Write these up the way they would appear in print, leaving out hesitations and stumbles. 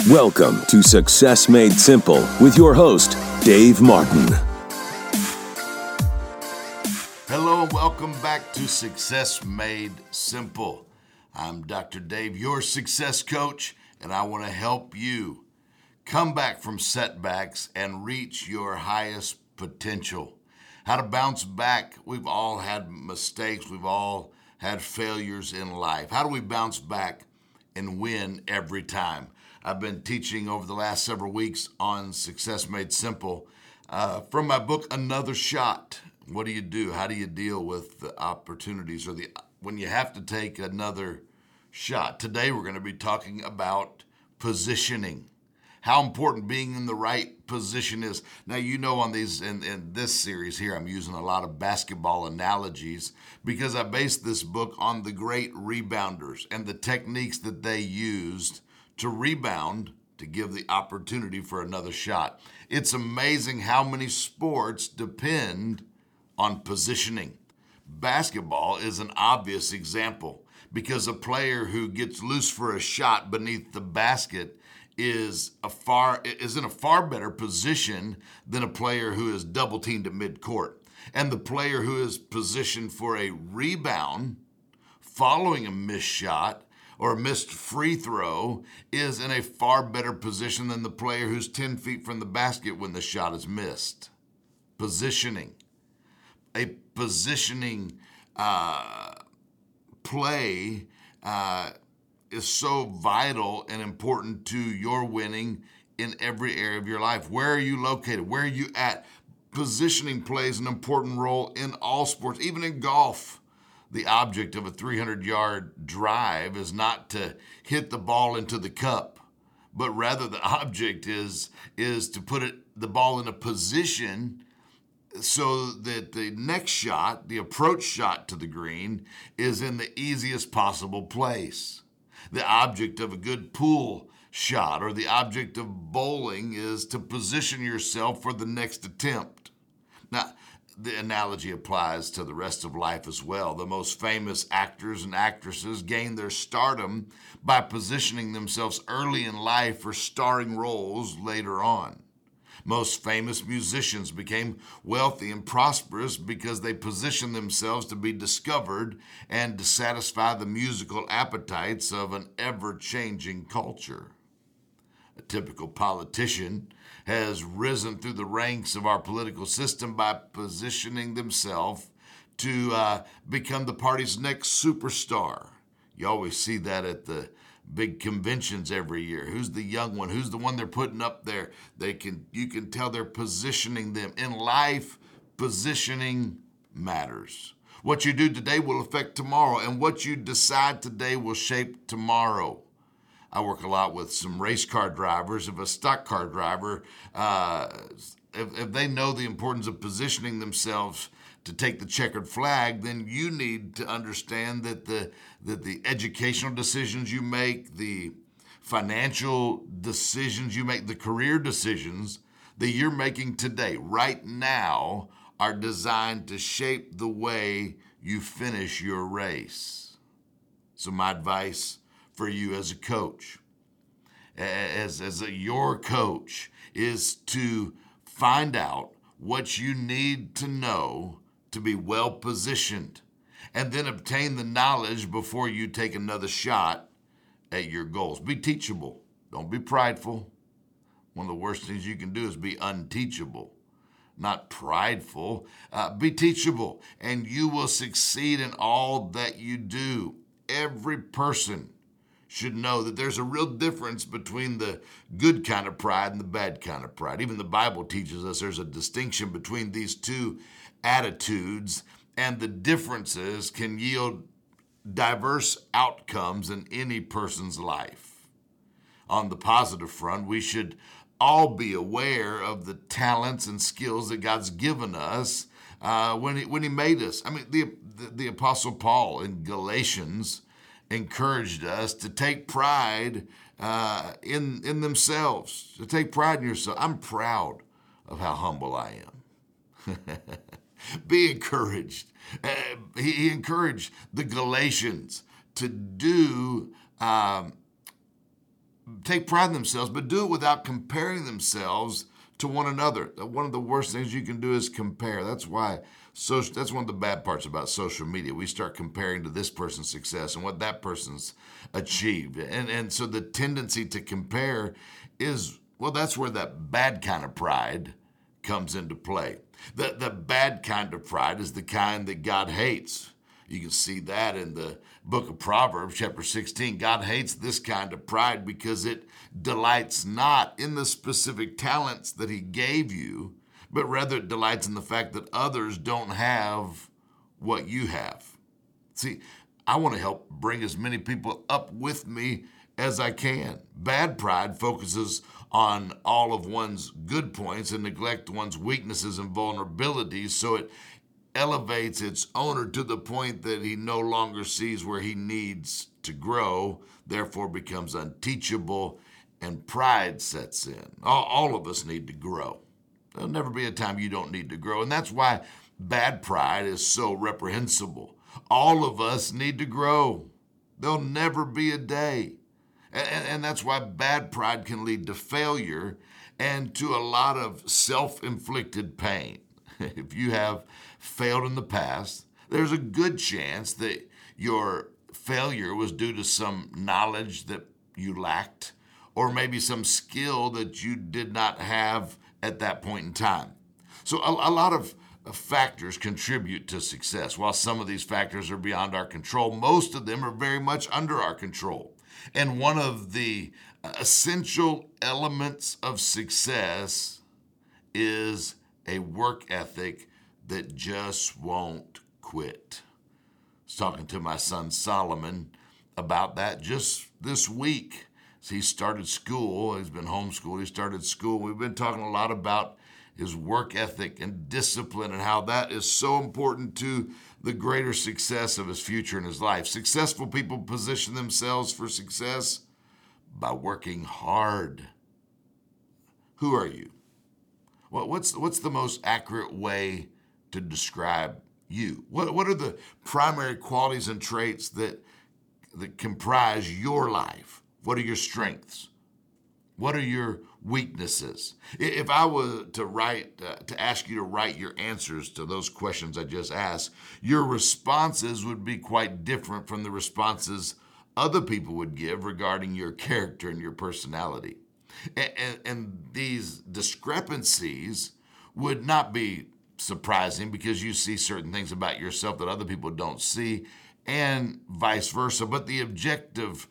Welcome to Success Made Simple with your host, Dave Martin. Hello and welcome back to Success Made Simple. I'm Dr. Dave, your success coach, and I want to help you come back from setbacks and reach your highest potential. How to bounce back. We've all had mistakes. We've all had failures in life. How do we bounce back and win every time? I've been teaching over the last several weeks on Success Made Simple from my book, Another Shot. What do you do? How do you deal with the opportunities or when you have to take another shot? Today we're going to be talking about positioning. How important being in the right position is. Now, you know, on these in this series here, I'm using a lot of basketball analogies because I based this book on the great rebounders and the techniques that they used to rebound to give the opportunity for another shot. It's amazing how many sports depend on positioning. Basketball is an obvious example because a player who gets loose for a shot beneath the basket is in a far better position than a player who is double teamed at midcourt. And the player who is positioned for a rebound following a missed shot or a missed free throw is in a far better position than the player who's 10 feet from the basket when the shot is missed. Positioning. A positioning play is so vital and important to your winning in every area of your life. Where are you located? Where are you at? Positioning plays an important role in all sports, even in golf. The object of a 300-yard drive is not to hit the ball into the cup, but rather the object is to put the ball in a position so that the next shot, the approach shot to the green, is in the easiest possible place. The object of a good pool shot or the object of bowling is to position yourself for the next attempt. Now, the analogy applies to the rest of life as well. The most famous actors and actresses gain their stardom by positioning themselves early in life for starring roles later on. Most famous musicians became wealthy and prosperous because they positioned themselves to be discovered and to satisfy the musical appetites of an ever-changing culture. A typical politician has risen through the ranks of our political system by positioning themselves to become the party's next superstar. You always see that at the big conventions every year. Who's the young one? Who's the one they're putting up there? You can tell they're positioning them. In life, positioning matters. What you do today will affect tomorrow, and what you decide today will shape tomorrow. I work a lot with some race car drivers. If a stock car driver, if they know the importance of positioning themselves to take the checkered flag, then you need to understand that the educational decisions you make, the financial decisions you make, the career decisions that you're making today, right now, are designed to shape the way you finish your race. So my advice for you as a coach, your coach, is to find out what you need to know to be well positioned, and then obtain the knowledge before you take another shot at your goals. Be teachable. Don't be prideful. One of the worst things you can do is be unteachable, not prideful. Be teachable, and you will succeed in all that you do. Every person should know that there's a real difference between the good kind of pride and the bad kind of pride. Even the Bible teaches us there's a distinction between these two attitudes, and the differences can yield diverse outcomes in any person's life. On the positive front, we should all be aware of the talents and skills that God's given us when He made us. I mean, the Apostle Paul in Galatians encouraged us to take pride in themselves, to take pride in yourself. I'm proud of how humble I am. Be encouraged. He encouraged the Galatians to do take pride in themselves, but do it without comparing themselves to one another. One of the worst things you can do is compare. That's why that's one of the bad parts about social media. We start comparing to this person's success and what that person's achieved. And so the tendency to compare is, well, that's where that bad kind of pride comes into play. The bad kind of pride is the kind that God hates. You can see that in the book of Proverbs, chapter 16. God hates this kind of pride because it delights not in the specific talents that he gave you, but rather it delights in the fact that others don't have what you have. See, I want to help bring as many people up with me as I can. Bad pride focuses on all of one's good points and neglect one's weaknesses and vulnerabilities, so it elevates its owner to the point that he no longer sees where he needs to grow, therefore becomes unteachable, and pride sets in. All of us need to grow. There'll never be a time you don't need to grow, and that's why bad pride is so reprehensible. All of us need to grow. There'll never be a day. And that's why bad pride can lead to failure and to a lot of self-inflicted pain. If you have failed in the past, there's a good chance that your failure was due to some knowledge that you lacked, or maybe some skill that you did not have at that point in time. So a lot of factors contribute to success. While some of these factors are beyond our control, most of them are very much under our control. And one of the essential elements of success is a work ethic that just won't quit. I was talking to my son Solomon about that just this week. So he started school. He's been homeschooled. He started school. We've been talking a lot about his work ethic and discipline and how that is so important to the greater success of his future and his life. Successful people position themselves for success by working hard. Who are you? Well, what's the most accurate way to describe you? What are the primary qualities and traits that comprise your life? What are your strengths? What are your weaknesses? If I were to ask you to write your answers to those questions I just asked, your responses would be quite different from the responses other people would give regarding your character and your personality. And these discrepancies would not be surprising because you see certain things about yourself that other people don't see, and vice versa. But the objective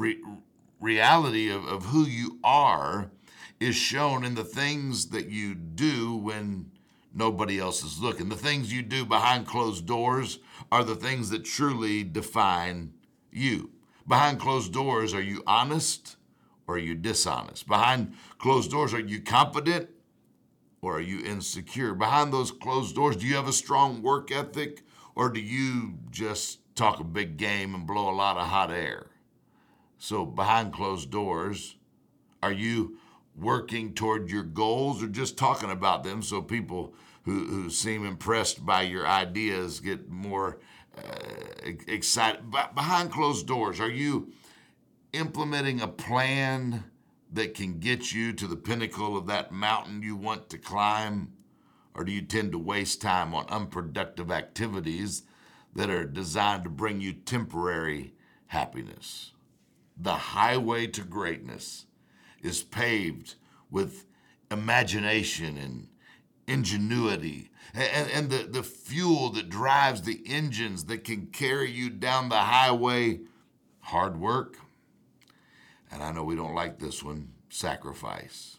reality of who you are is shown in the things that you do when nobody else is looking. The things you do behind closed doors are the things that truly define you. Behind closed doors, are you honest or are you dishonest? Behind closed doors, are you confident or are you insecure? Behind those closed doors, do you have a strong work ethic or do you just talk a big game and blow a lot of hot air? So behind closed doors, are you working toward your goals or just talking about them so people who seem impressed by your ideas get more excited? Behind closed doors, are you implementing a plan that can get you to the pinnacle of that mountain you want to climb? Or do you tend to waste time on unproductive activities that are designed to bring you temporary happiness? The highway to greatness is paved with imagination and ingenuity and the fuel that drives the engines that can carry you down the highway. Hard work, and I know we don't like this one, sacrifice.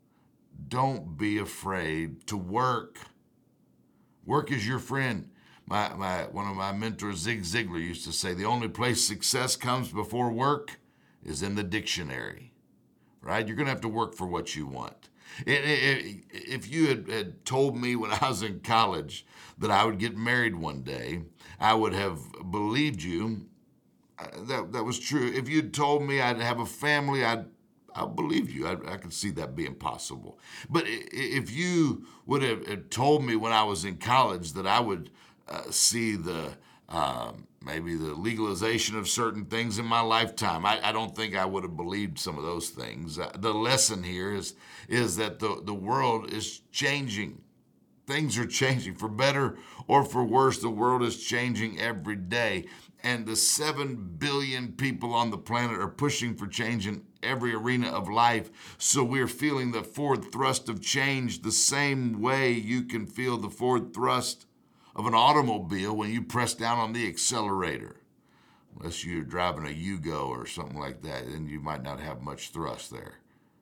Don't be afraid to work. Work is your friend. One of my mentors, Zig Ziglar, used to say, the only place success comes before work is in the dictionary, right? You're going to have to work for what you want. If you had told me when I was in college that I would get married one day, I would have believed you. That was true. If you'd told me I'd have a family, I believed you. I could see that being possible. But if you would have told me when I was in college that I would see the maybe the legalization of certain things in my lifetime. I don't think I would have believed some of those things. The lesson here is that the world is changing. Things are changing for better or for worse. The world is changing every day. And the 7 billion people on the planet are pushing for change in every arena of life. So we're feeling the forward thrust of change the same way you can feel the forward thrust of an automobile when you press down on the accelerator. Unless you're driving a Yugo or something like that, then you might not have much thrust there.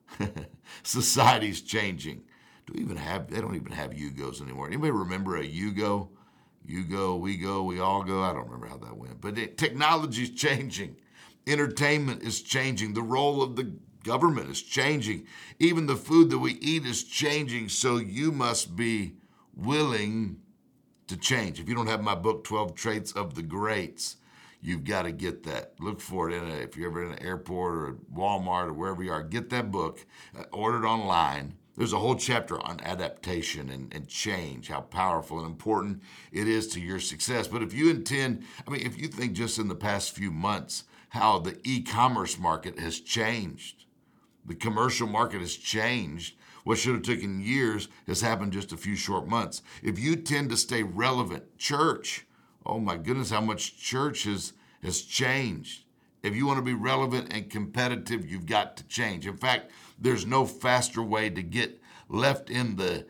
Society's changing. They don't even have Yugos anymore. Anybody remember a Yugo? You go, we all go. I don't remember how that went. But technology's changing. Entertainment is changing. The role of the government is changing. Even the food that we eat is changing. So you must be willing to change. If you don't have my book, 12 Traits of the Greats, you've got to get that. Look for it if you're ever in an airport or Walmart or wherever you are. Get that book. Order it online. There's a whole chapter on adaptation and change, how powerful and important it is to your success. But if you think just in the past few months how the e-commerce market has changed, the commercial market has changed, what should have taken years has happened just a few short months. If you tend to stay relevant, church, oh my goodness, how much church has changed. If you want to be relevant and competitive, you've got to change. In fact, there's no faster way to get left in the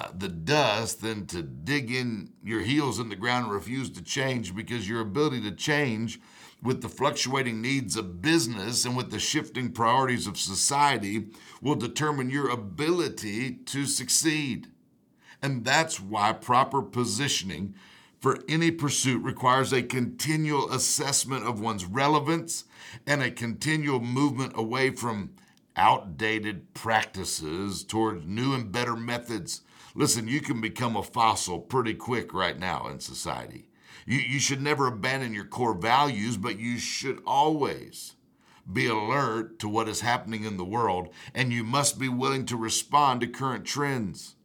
dust than to dig in your heels in the ground and refuse to change, because your ability to change with the fluctuating needs of business and with the shifting priorities of society will determine your ability to succeed. And that's why proper positioning for any pursuit requires a continual assessment of one's relevance and a continual movement away from outdated practices towards new and better methods. Listen, you can become a fossil pretty quick right now in society. You should never abandon your core values, but you should always be alert to what is happening in the world, and you must be willing to respond to current trends.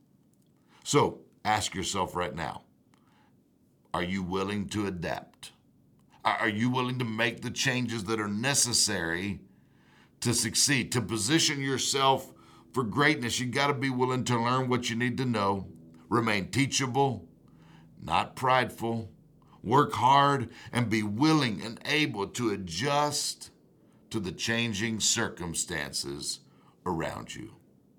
So ask yourself right now, are you willing to adapt? Are you willing to make the changes that are necessary to succeed? To position yourself for greatness, you got to be willing to learn what you need to know, remain teachable, not prideful, work hard, and be willing and able to adjust to the changing circumstances around you.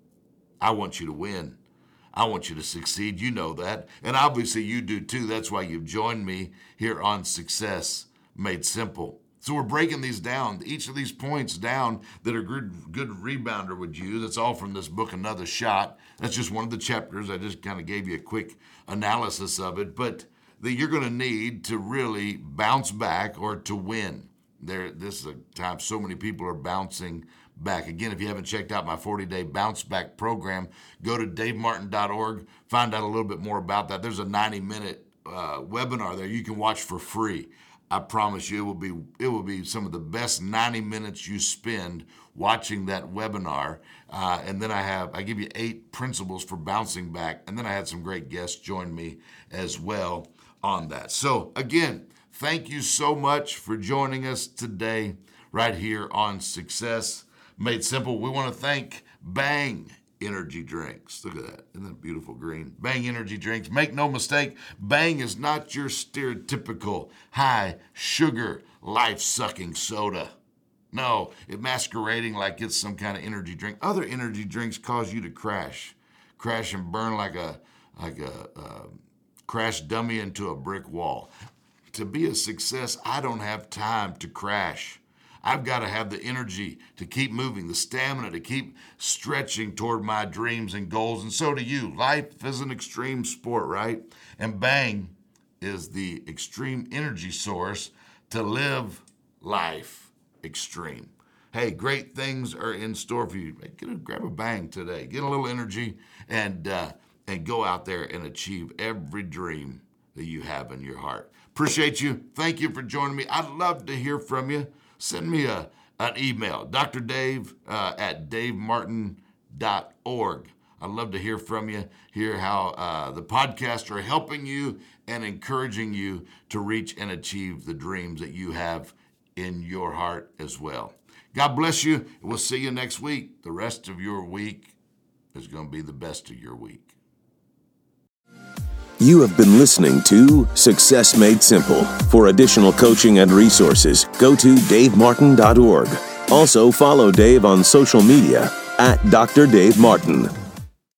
I want you to win. I want you to succeed. You know that. And obviously you do too. That's why you've joined me here on Success Made Simple. So we're breaking these down, each of these points down that a good rebounder would use. That's all from this book, Another Shot. That's just one of the chapters. I just kind of gave you a quick analysis of it. But that you're going to need to really bounce back or to win. This is a time so many people are bouncing back. Again, if you haven't checked out my 40-day bounce back program, go to davemartin.org, find out a little bit more about that. There's a 90-minute webinar there you can watch for free. I promise you it will be some of the best 90 minutes you spend watching that webinar. And then I give you 8 principles for bouncing back. And then I had some great guests join me as well on that. So again, thank you so much for joining us today right here on Success Made Simple. We want to thank Bang Energy Drinks. Look at that. Isn't that beautiful green? Bang Energy Drinks. Make no mistake, Bang is not your stereotypical high sugar, life-sucking soda. No, it's masquerading like it's some kind of energy drink. Other energy drinks cause you to crash and burn like a crash dummy into a brick wall. To be a success, I don't have time to crash. I've got to have the energy to keep moving, the stamina to keep stretching toward my dreams and goals, and so do you. Life is an extreme sport, right? And Bang is the extreme energy source to live life extreme. Hey, great things are in store for you. Grab a Bang today. Get a little energy and go out there and achieve every dream that you have in your heart. Appreciate you. Thank you for joining me. I'd love to hear from you. Send me an email, Dr. Dave at davemartin.org. I'd love to hear from you, hear how the podcasts are helping you and encouraging you to reach and achieve the dreams that you have in your heart as well. God bless you. We'll see you next week. The rest of your week is going to be the best of your week. You have been listening to Success Made Simple. For additional coaching and resources, go to davemartin.org. Also, follow Dave on social media at Dr. Dave Martin.